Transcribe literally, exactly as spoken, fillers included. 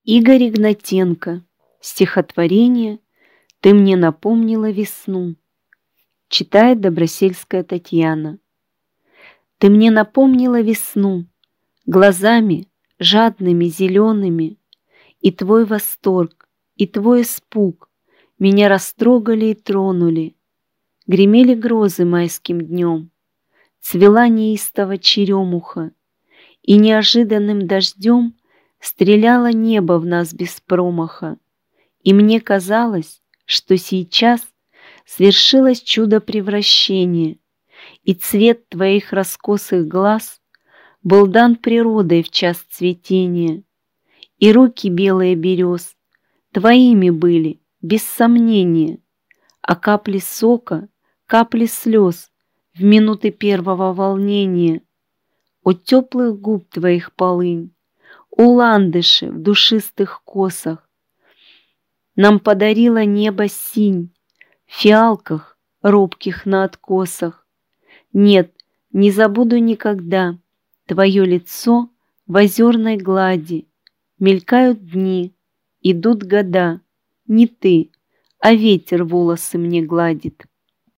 Игорь Игнатенко. Стихотворение «Ты мне напомнила весну». Читает Добросельская Татьяна. Ты мне напомнила весну глазами жадными, зелеными, и твой восторг, и твой испуг меня растрогали и тронули. Гремели грозы майским днем, цвела неистово черемуха, и неожиданным дождем стреляло небо в нас без промаха. И мне казалось, что сейчас свершилось чудо превращения, и цвет твоих раскосых глаз был дан природой в час цветения, и руки белые берез твоими были, без сомнения, а капли сока, капли слез в минуты первого волнения. О теплых губ твоих полынь, о ландыши в душистых косах, нам подарило небо синь в фиалках, робких на откосах. Нет, не забуду никогда твое лицо в озерной глади. Мелькают дни, идут года, не ты, а ветер волосы мне гладит.